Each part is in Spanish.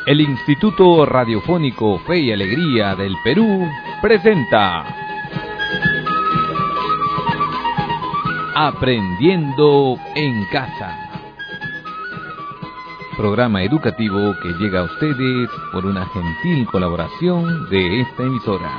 El Instituto Radiofónico Fe y Alegría del Perú presenta Aprendiendo en Casa. Programa educativo que llega a ustedes por una gentil colaboración de esta emisora.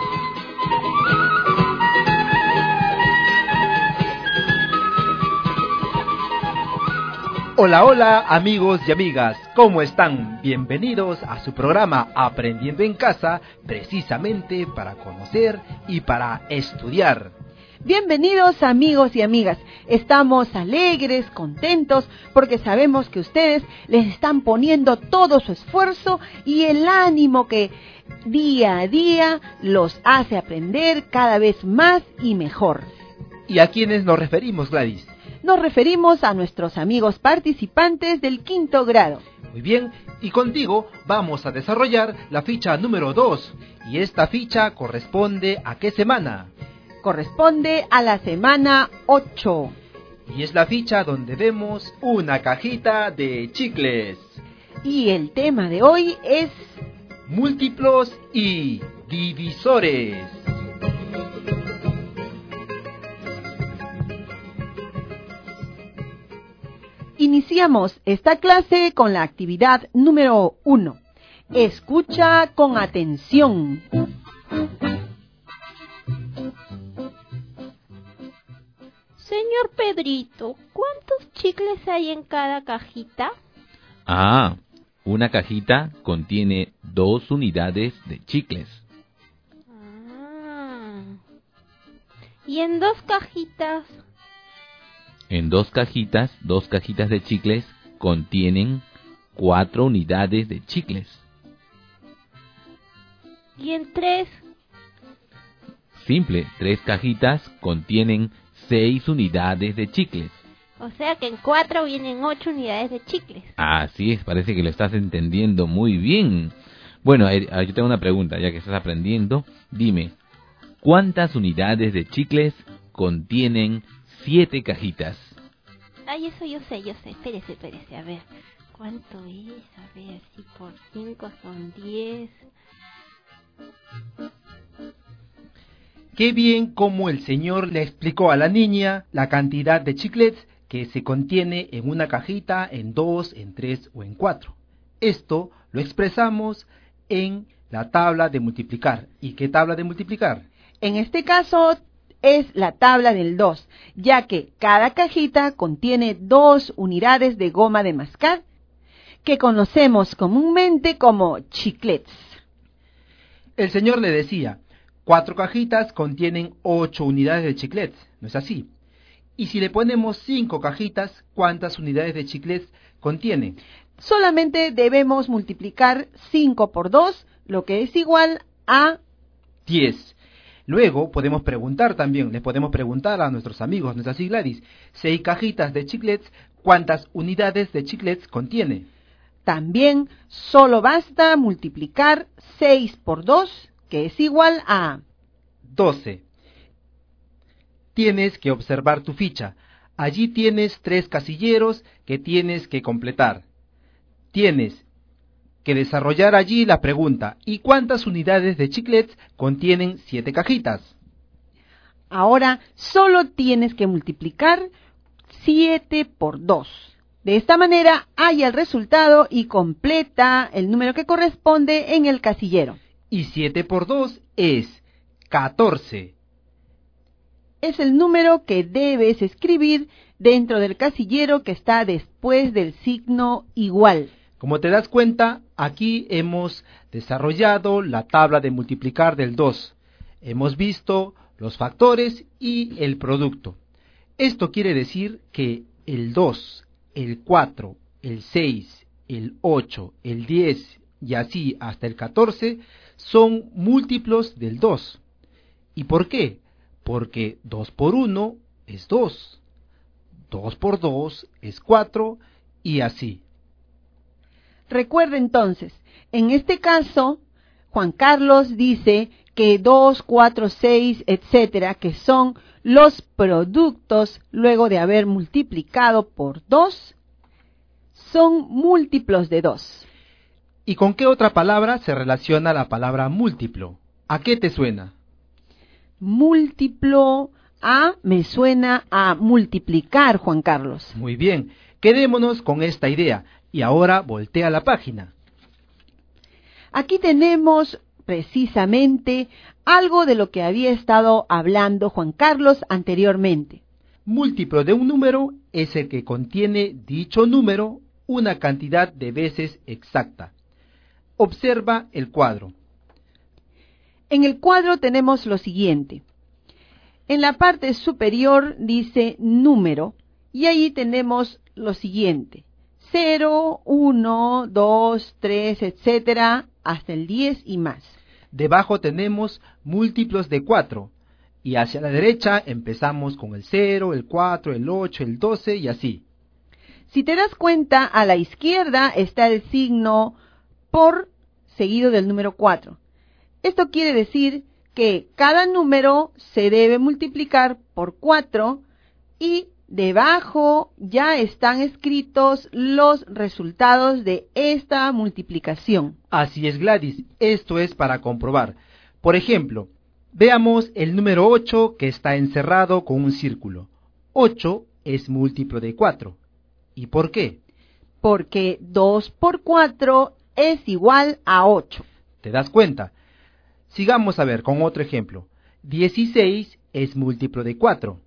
Hola, hola amigos y amigas, ¿cómo están? Bienvenidos a su programa Aprendiendo en Casa, precisamente para conocer y para estudiar. Bienvenidos amigos y amigas, estamos alegres, contentos, porque sabemos que ustedes les están poniendo todo su esfuerzo y el ánimo que día a día los hace aprender cada vez más y mejor. ¿Y a quiénes nos referimos, Gladys? Nos referimos a nuestros amigos participantes del 5º grado. Muy bien, y contigo vamos a desarrollar la ficha número 2. ¿Y esta ficha corresponde a qué semana? Corresponde a la semana 8. Y es la ficha donde vemos una cajita de chicles. Y el tema de hoy es múltiplos y divisores. Iniciamos esta clase con la actividad número 1. Escucha con atención. Señor Pedrito, ¿cuántos chicles hay en cada cajita? Una cajita contiene 2 unidades de chicles. ¿Y en 2 cajitas? En 2 cajitas de chicles contienen 4 unidades de chicles. ¿Y en 3? Simple, 3 cajitas contienen 6 unidades de chicles. O sea que en 4 vienen 8 unidades de chicles. Así es, parece que lo estás entendiendo muy bien. Bueno, yo tengo una pregunta, ya que estás aprendiendo. Dime, ¿cuántas unidades de chicles contienen 7 cajitas? Ay, eso yo sé. Espérese, a ver. ¿Cuánto es? A ver, si por 5 son 10. Qué bien como el señor le explicó a la niña la cantidad de chiclets que se contiene en una cajita, en 2, en 3 o en 4. Esto lo expresamos en la tabla de multiplicar. ¿Y qué tabla de multiplicar? En este caso es la tabla del 2, ya que cada cajita contiene 2 unidades de goma de mascar, que conocemos comúnmente como chiclets. El señor le decía, 4 cajitas contienen 8 unidades de chiclets, ¿no es así? Y si le ponemos 5 cajitas, ¿cuántas unidades de chiclets contiene? Solamente debemos multiplicar 5 por 2, lo que es igual a 10. Luego podemos preguntar también, les podemos preguntar a nuestros amigos, ¿no es así, Gladys? 6 cajitas de chiclets, ¿cuántas unidades de chiclets contiene? También solo basta multiplicar 6 por 2, que es igual a 12. Tienes que observar tu ficha. Allí tienes 3 casilleros que tienes que completar. Tienes que desarrollar allí la pregunta, ¿y cuántas unidades de chiclets contienen 7 cajitas? Ahora solo tienes que multiplicar 7 por 2. De esta manera halla el resultado y completa el número que corresponde en el casillero. Y 7 por 2 es 14. Es el número que debes escribir dentro del casillero que está después del signo igual. Como te das cuenta, aquí hemos desarrollado la tabla de multiplicar del 2. Hemos visto los factores y el producto. Esto quiere decir que el 2, el 4, el 6, el 8, el 10 y así hasta el 14 son múltiplos del 2. ¿Y por qué? Porque 2 por 1 es 2, 2 por 2 es 4 y así. Recuerda entonces, en este caso, Juan Carlos dice que 2, 4, 6, etcétera, que son los productos luego de haber multiplicado por 2, son múltiplos de 2. ¿Y con qué otra palabra se relaciona la palabra múltiplo? ¿A qué te suena? Múltiplo me suena a multiplicar, Juan Carlos. Muy bien, quedémonos con esta idea. Y ahora voltea la página. Aquí tenemos precisamente algo de lo que había estado hablando Juan Carlos anteriormente. Múltiplo de un número es el que contiene dicho número una cantidad de veces exacta. Observa el cuadro. En el cuadro tenemos lo siguiente. En la parte superior dice número y ahí tenemos lo siguiente. 0, 1, 2, 3, etcétera, hasta el 10 y más. Debajo tenemos múltiplos de 4 y hacia la derecha empezamos con el 0, el 4, el 8, el 12 y así. Si te das cuenta, a la izquierda está el signo por seguido del número 4. Esto quiere decir que cada número se debe multiplicar por 4 y debajo ya están escritos los resultados de esta multiplicación. Así es, Gladys, esto es para comprobar. Por ejemplo, veamos el número 8 que está encerrado con un círculo. 8 es múltiplo de 4. ¿Y por qué? Porque 2 por 4 es igual a 8. ¿Te das cuenta? Sigamos a ver con otro ejemplo. 16 es múltiplo de 4.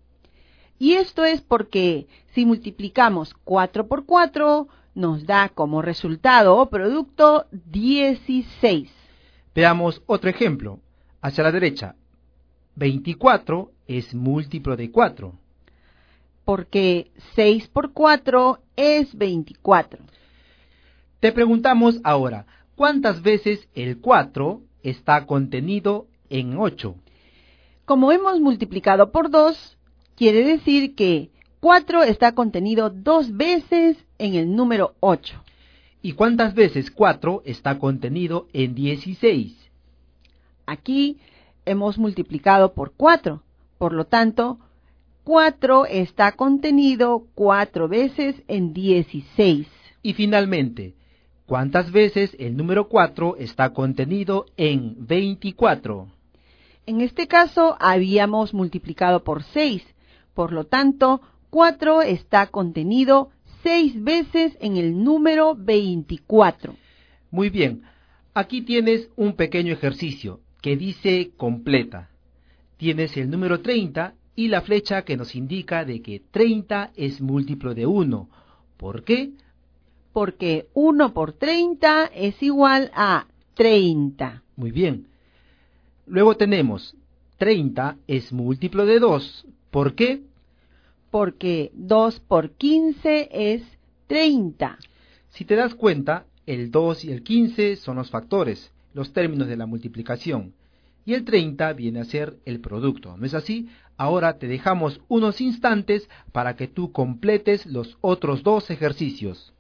Y esto es porque si multiplicamos 4 por 4, nos da como resultado o producto 16. Veamos otro ejemplo. Hacia la derecha. 24 es múltiplo de 4. Porque 6 por 4 es 24. Te preguntamos ahora, ¿cuántas veces el 4 está contenido en 8? Como hemos multiplicado por 2, quiere decir que 4 está contenido 2 veces en el número 8. ¿Y cuántas veces 4 está contenido en 16? Aquí hemos multiplicado por 4, por lo tanto, 4 está contenido 4 veces en 16. Y finalmente, ¿cuántas veces el número 4 está contenido en 24? En este caso habíamos multiplicado por 6, por lo tanto, 4 está contenido 6 veces en el número 24. Muy bien, aquí tienes un pequeño ejercicio que dice completa. Tienes el número 30 y la flecha que nos indica de que 30 es múltiplo de 1. ¿Por qué? Porque 1 por 30 es igual a 30. Muy bien. Luego tenemos 30 es múltiplo de 2. ¿Por qué? Porque 2 por 15 es 30. Si te das cuenta, el 2 y el 15 son los factores, los términos de la multiplicación. Y el 30 viene a ser el producto, ¿no es así? Ahora te dejamos unos instantes para que tú completes los otros 2 ejercicios.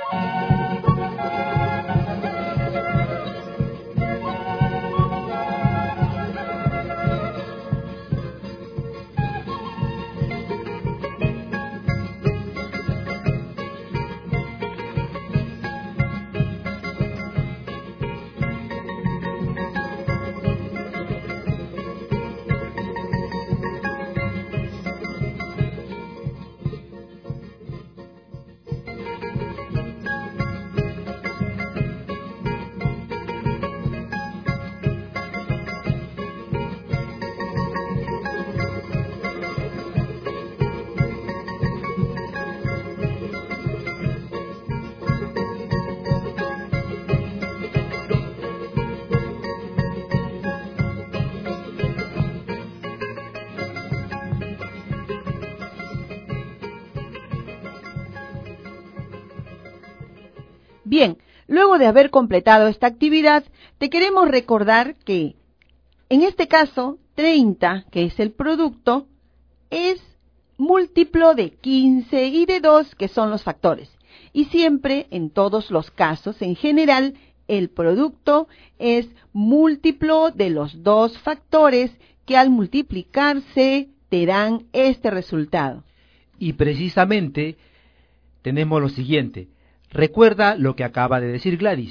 Bien, luego de haber completado esta actividad, te queremos recordar que, en este caso, 30, que es el producto, es múltiplo de 15 y de 2, que son los factores. Y siempre, en todos los casos, en general, el producto es múltiplo de los 2 factores que al multiplicarse te dan este resultado. Y precisamente tenemos lo siguiente. Recuerda lo que acaba de decir Gladys,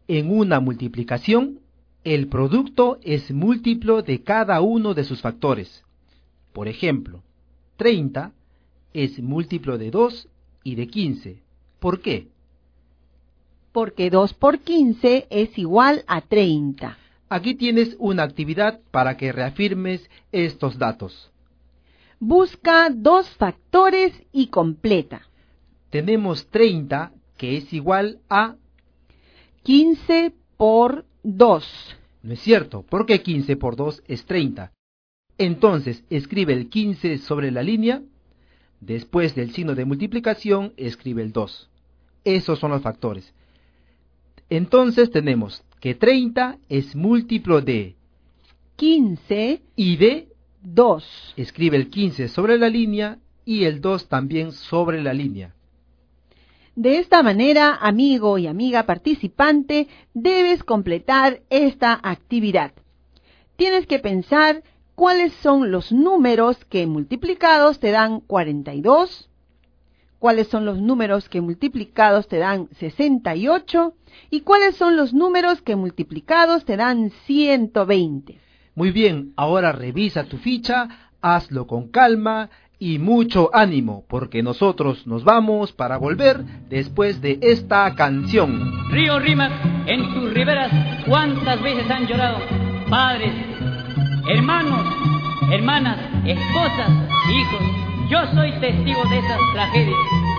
En una multiplicación, el producto es múltiplo de cada uno de sus factores. Por ejemplo, 30 es múltiplo de 2 y de 15. ¿Por qué? Porque 2 por 15 es igual a 30. Aquí tienes una actividad para que reafirmes estos datos. Busca 2 factores y completa. Tenemos 30 que es igual a... 15 por 2. No es cierto, porque 15 por 2 es 30. Entonces, escribe el 15 sobre la línea. Después del signo de multiplicación, escribe el 2. Esos son los factores. Entonces tenemos que 30 es múltiplo de 15 y de 2. Escribe el 15 sobre la línea y el 2 también sobre la línea. De esta manera, amigo y amiga participante, debes completar esta actividad. Tienes que pensar cuáles son los números que multiplicados te dan 42, cuáles son los números que multiplicados te dan 68 y cuáles son los números que multiplicados te dan 120. Muy bien, ahora revisa tu ficha, hazlo con calma y mucho ánimo, porque nosotros nos vamos para volver después de esta canción. Río Rímac, en tus riberas, ¿cuántas veces han llorado? Padres, hermanos, hermanas, esposas, hijos, yo soy testigo de esas tragedias.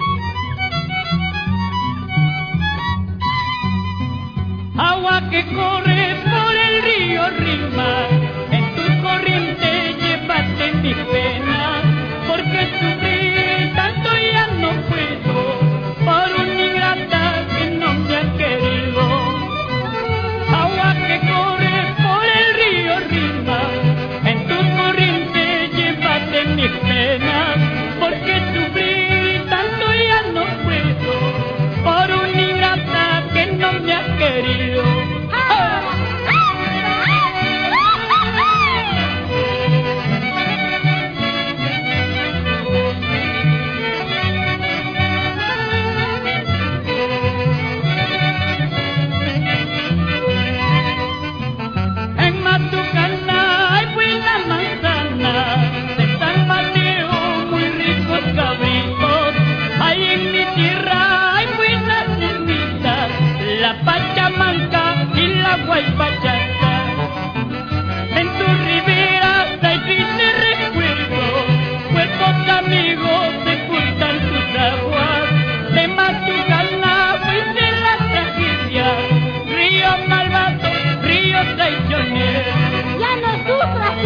Agua que corre por el río Rímac, en tu corriente llévate mis penas, porque sufrir tanto ya no puedo, por una ingrata que no me ha querido. Agua que corre por el río Rímac, en tu corriente llévate mis penas, porque sufrir tanto ya no puedo, por una ingrata que no me ha querido. Pachamanca y la Guaypachaca, en tus riberas hay tristes recuerdos, cuerpos amigos sepultan sus aguas, de Matucana fuiste la tragedia, río malvado, río traicionero. Ya no sufras,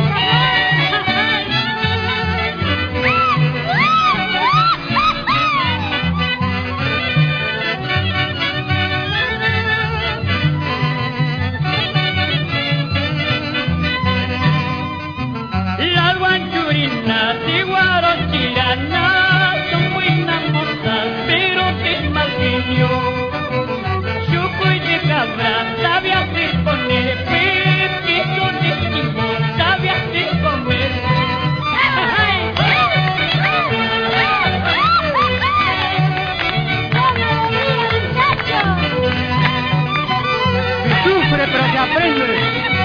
y Guarochirana son buenas mozas, pero que mal genio. Chuco y de cabra sabe hacer poner, pero que son de chico sabe hacer comer. Que sufre pero que aprende.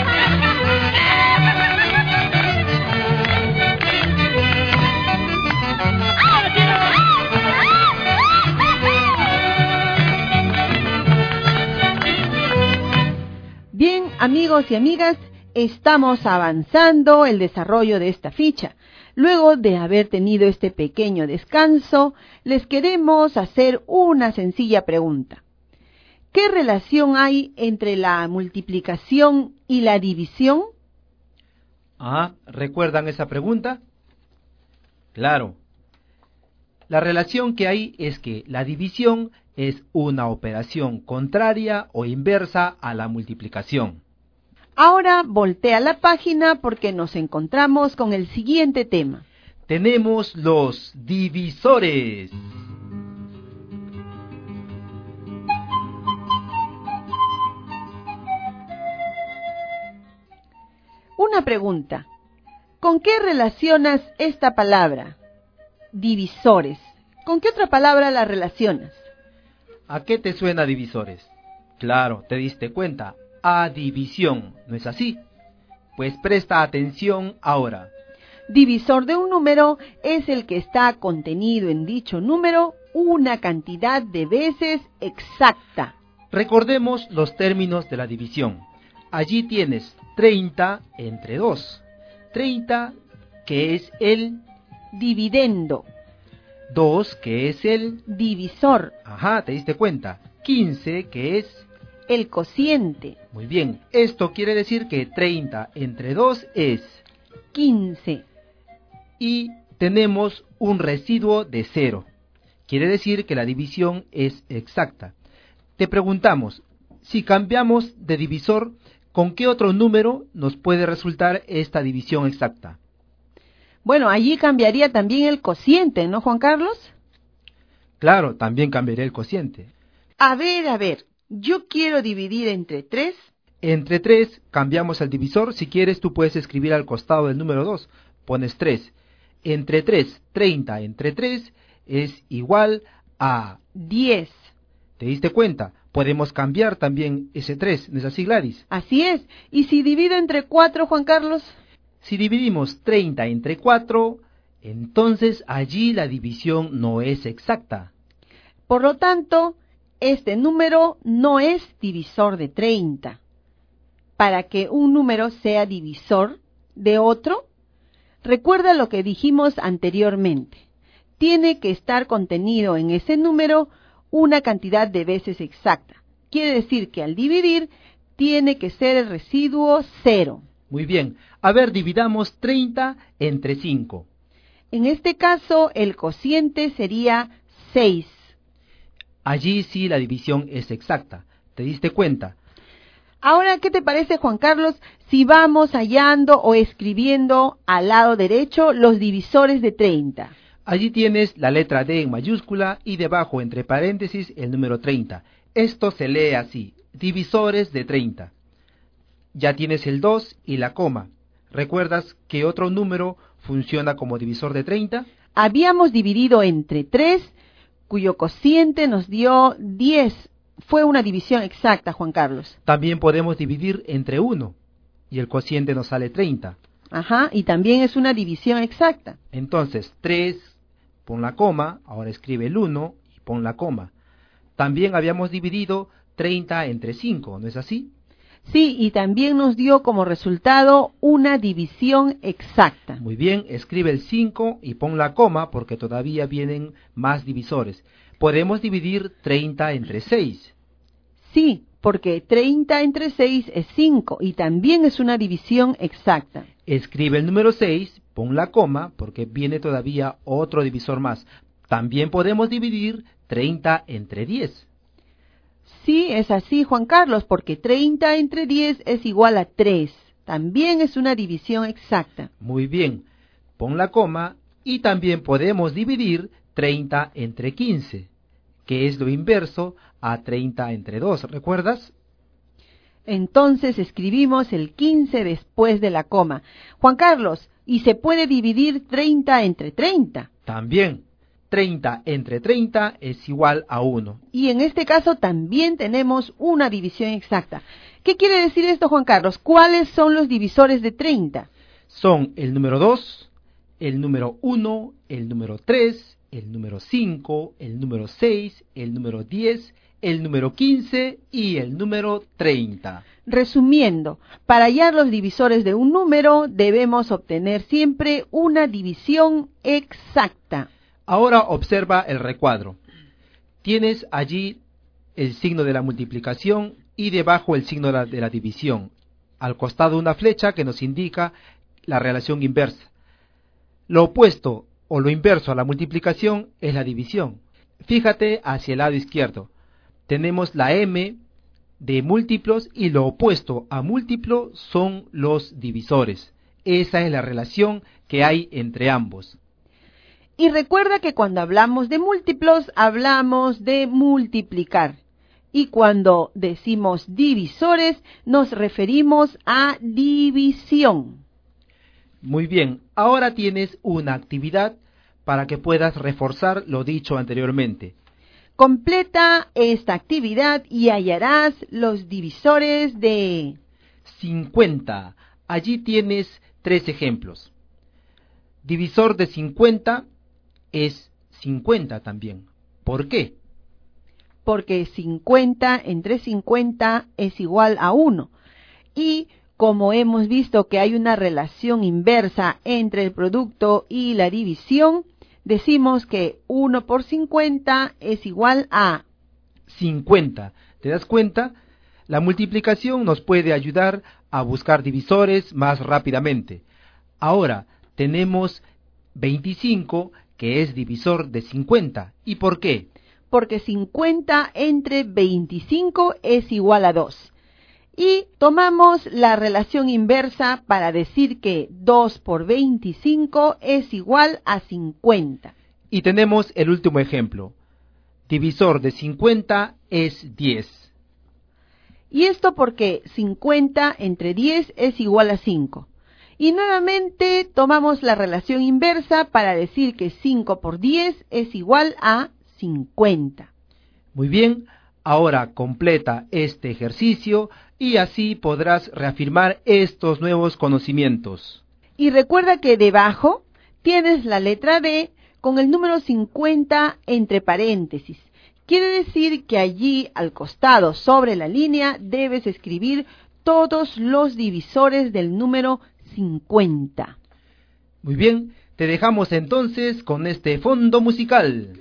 Bien, amigos y amigas, estamos avanzando el desarrollo de esta ficha. Luego de haber tenido este pequeño descanso, les queremos hacer una sencilla pregunta. ¿Qué relación hay entre la multiplicación y la división? ¿Recuerdan esa pregunta? Claro. La relación que hay es que la división es una operación contraria o inversa a la multiplicación. Ahora voltea la página porque nos encontramos con el siguiente tema. Tenemos los divisores. Una pregunta. ¿Con qué relacionas esta palabra? Divisores. ¿Con qué otra palabra la relacionas? ¿A qué te suena divisores? Claro, te diste cuenta. Adivisión, ¿no es así? Pues presta atención ahora. Divisor de un número es el que está contenido en dicho número una cantidad de veces exacta. Recordemos los términos de la división. Allí tienes 30 entre 2. 30, que es el Dividendo. 2, que es el... Divisor. Ajá, te diste cuenta. 15, que es... El cociente. Muy bien, esto quiere decir que 30 entre 2 es... 15. Y tenemos un residuo de 0. Quiere decir que la división es exacta. Te preguntamos, si cambiamos de divisor, ¿con qué otro número nos puede resultar esta división exacta? Bueno, allí cambiaría también el cociente, ¿no, Juan Carlos? Claro, también cambiaría el cociente. A ver, yo quiero dividir entre 3. Entre 3 cambiamos el divisor. Si quieres, tú puedes escribir al costado del número 2. Pones 3. Entre 3, 30 entre 3 es igual a 10. ¿Te diste cuenta? Podemos cambiar también ese 3, ¿no es así, Gladys? Así es. ¿Y si divido entre 4, Juan Carlos? Si dividimos 30 entre 4, entonces allí la división no es exacta. Por lo tanto, este número no es divisor de 30. Para que un número sea divisor de otro, recuerda lo que dijimos anteriormente. Tiene que estar contenido en ese número una cantidad de veces exacta. Quiere decir que al dividir tiene que ser el residuo 0. Muy bien. A ver, dividamos 30 entre 5. En este caso, el cociente sería 6. Allí sí la división es exacta. ¿Te diste cuenta? Ahora, ¿qué te parece, Juan Carlos, si vamos hallando o escribiendo al lado derecho los divisores de 30? Allí tienes la letra D en mayúscula y debajo, entre paréntesis, el número 30. Esto se lee así, divisores de 30. Ya tienes el 2 y la coma. ¿Recuerdas qué otro número funciona como divisor de 30? Habíamos dividido entre 3, cuyo cociente nos dio 10. Fue una división exacta, Juan Carlos. También podemos dividir entre 1 y el cociente nos sale 30. Ajá, y también es una división exacta. Entonces, 3, pon la coma, ahora escribe el 1 y pon la coma. También habíamos dividido 30 entre 5, ¿no es así? Sí, y también nos dio como resultado una división exacta. Muy bien, escribe el 5 y pon la coma porque todavía vienen más divisores. Podemos dividir 30 entre 6. Sí, porque 30 entre 6 es 5 y también es una división exacta. Escribe el número 6, pon la coma porque viene todavía otro divisor más. También podemos dividir 30 entre 10. Sí, es así, Juan Carlos, porque 30 entre 10 es igual a 3. También es una división exacta. Muy bien, pon la coma y también podemos dividir 30 entre 15, que es lo inverso a 30 entre 2, ¿recuerdas? Entonces escribimos el 15 después de la coma. Juan Carlos, ¿y se puede dividir 30 entre 30? También. 30 entre 30 es igual a 1. Y en este caso también tenemos una división exacta. ¿Qué quiere decir esto, Juan Carlos? ¿Cuáles son los divisores de 30? Son el número 2, el número 1, el número 3, el número 5, el número 6, el número 10, el número 15 y el número 30. Resumiendo, para hallar los divisores de un número debemos obtener siempre una división exacta. Ahora observa el recuadro. Tienes allí el signo de la multiplicación y debajo el signo de la división. Al costado una flecha que nos indica la relación inversa. Lo opuesto o lo inverso a la multiplicación es la división. Fíjate hacia el lado izquierdo. Tenemos la M de múltiplos y lo opuesto a múltiplo son los divisores. Esa es la relación que hay entre ambos. Y recuerda que cuando hablamos de múltiplos, hablamos de multiplicar. Y cuando decimos divisores, nos referimos a división. Muy bien, ahora tienes una actividad para que puedas reforzar lo dicho anteriormente. Completa esta actividad y hallarás los divisores de 50. Allí tienes 3 ejemplos. Divisor de 50 es 50 también. ¿Por qué? porque 50 entre 50 es igual a 1. Y como hemos visto que hay una relación inversa entre el producto y la división, decimos que 1 por 50 es igual a 50. ¿Te das cuenta? La multiplicación nos puede ayudar a buscar divisores más rápidamente. Ahora tenemos 25, que es divisor de 50. ¿Y por qué? Porque 50 entre 25 es igual a 2. Y tomamos la relación inversa para decir que 2 por 25 es igual a 50. Y tenemos el último ejemplo. Divisor de 50 es 10. Y esto porque 50 entre 10 es igual a 5. Y nuevamente tomamos la relación inversa para decir que 5 por 10 es igual a 50. Muy bien, ahora completa este ejercicio y así podrás reafirmar estos nuevos conocimientos. Y recuerda que debajo tienes la letra D con el número 50 entre paréntesis. Quiere decir que allí al costado sobre la línea debes escribir todos los divisores del número 50. Muy bien, te dejamos entonces con este fondo musical.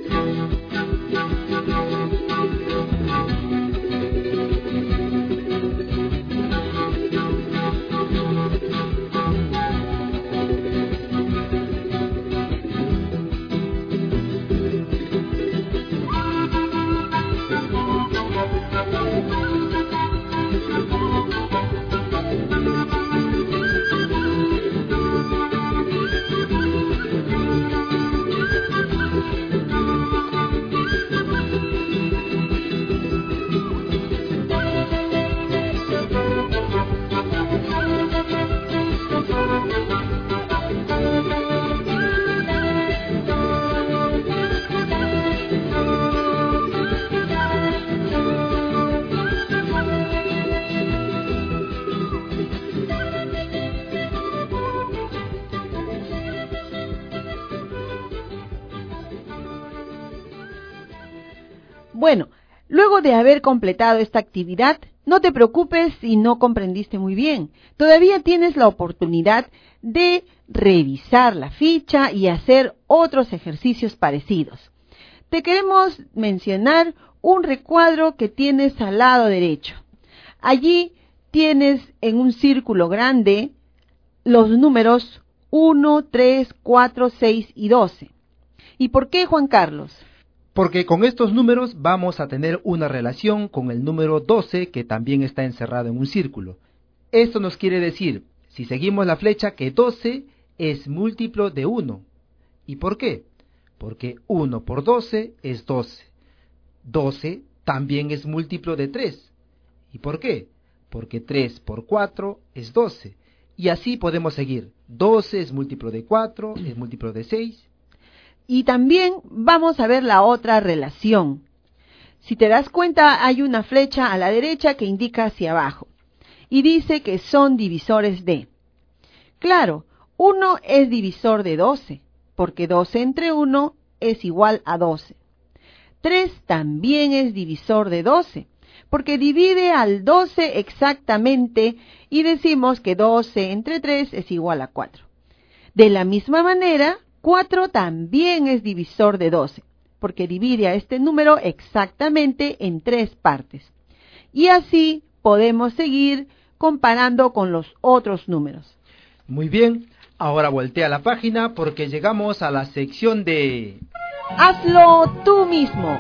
Bueno, luego de haber completado esta actividad, no te preocupes si no comprendiste muy bien. Todavía tienes la oportunidad de revisar la ficha y hacer otros ejercicios parecidos. Te queremos mencionar un recuadro que tienes al lado derecho. Allí tienes en un círculo grande los números 1, 3, 4, 6 y 12. ¿Y por qué, Juan Carlos? Porque con estos números vamos a tener una relación con el número 12 que también está encerrado en un círculo. Esto nos quiere decir, si seguimos la flecha, que 12 es múltiplo de 1. ¿Y por qué? Porque 1 por 12 es 12. 12 también es múltiplo de 3. ¿Y por qué? Porque 3 por 4 es 12. Y así podemos seguir. 12 es múltiplo de 4, es múltiplo de 6. Y también vamos a ver la otra relación. Si te das cuenta, hay una flecha a la derecha que indica hacia abajo y dice que son divisores de. Claro, 1 es divisor de 12, porque 12 entre 1 es igual a 12. 3 también es divisor de 12, porque divide al 12 exactamente y decimos que 12 entre 3 es igual a 4. De la misma manera, 4 también es divisor de 12, porque divide a este número exactamente en 3 partes. Y así podemos seguir comparando con los otros números. Muy bien, ahora voltea la página porque llegamos a la sección de... ¡Hazlo tú mismo!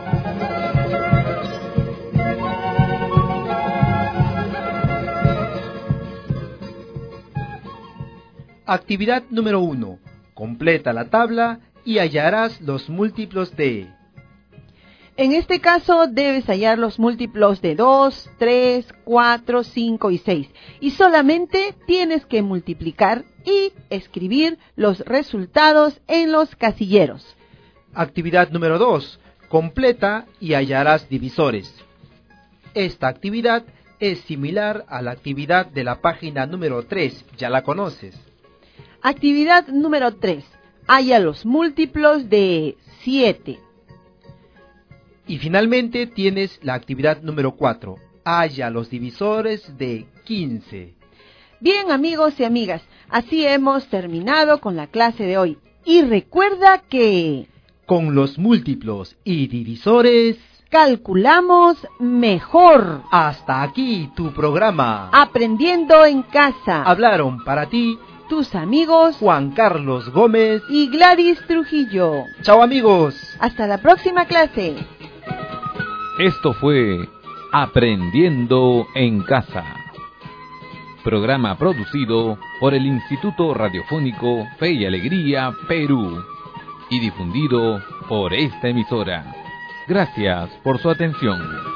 Actividad número 1. Completa la tabla y hallarás los múltiplos de... En este caso debes hallar los múltiplos de 2, 3, 4, 5 y 6. Y solamente tienes que multiplicar y escribir los resultados en los casilleros. Actividad número 2. Completa y hallarás divisores. Esta actividad es similar a la actividad de la página número 3, ya la conoces. Actividad número 3. Halla los múltiplos de 7. Y finalmente tienes la actividad número 4. Halla los divisores de 15. Bien, amigos y amigas, así hemos terminado con la clase de hoy. Y recuerda que con los múltiplos y divisores calculamos mejor. Hasta aquí tu programa. Aprendiendo en casa. Hablaron para ti tus amigos Juan Carlos Gómez y Gladys Trujillo. Chao, amigos. Hasta la próxima clase. Esto fue Aprendiendo en Casa, programa producido por el Instituto Radiofónico Fe y Alegría, Perú, y difundido por esta emisora. Gracias por su atención.